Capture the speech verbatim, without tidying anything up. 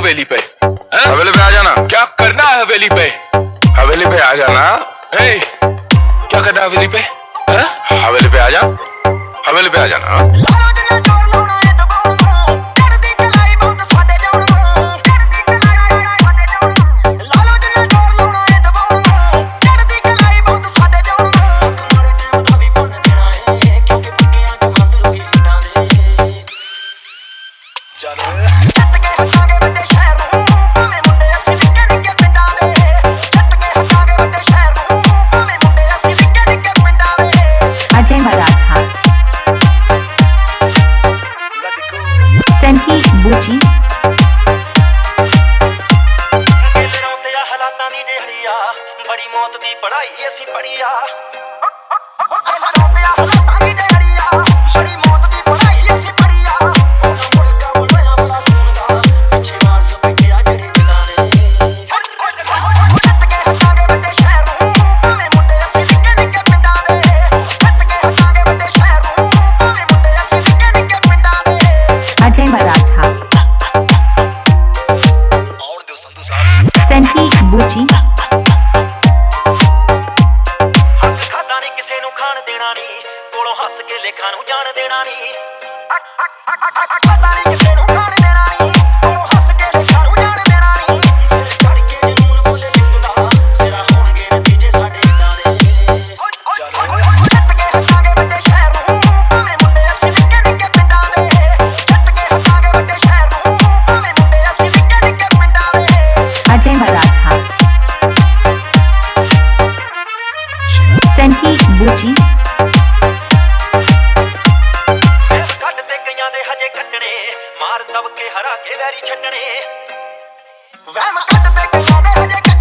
हवेली पे। हवेली पे आ जाना। क्या करना है हवेली पे? हवेली पे आ जाना। ए, क्या करना है हवेली पे? है? हवेली पे आ जा। हवेली पे आ जाना। अजय मराठा, सनकी बूची, बड़ी मौत दी पढ़ाई असी पढ़ी आ। अजय मराठा, सनकी बूची, खादा नहीं किसे नू खान देना नी, कोलों हस के लेखा नू जान देना नी। खादा नहीं किसे नू खान देना नी, कोलों हस के लेखा नू जान देना नी। सिर चढ़ के जरूर बोले जिंदा, सिरा होणगे नतीजे साडे इदां दे। जट के हटांगे वड्डे शहर नू, भावें मुंडे असीं निक्के निक्के पिंडां दे। जट के हटांगे वड्डे शहर नू, भावें मुंडे असीं निक्के निक्के पिंडां दे। अजय मराठा, सनकी बूची, ਕੱਢ ਤੇ ਕਈਆਂ ਦੇ ਹਜੇ ਕੱਟਣੇ, ਮਾਰ ਦਬ ਕੇ ਹਰਾ ਕੇ ਵੈਰੀ ਛੱਡਣੇ। ਵਹਿਮ ਕੱਢ ਤੇ ਕਈਆਂ ਦੇ ਹਜੇ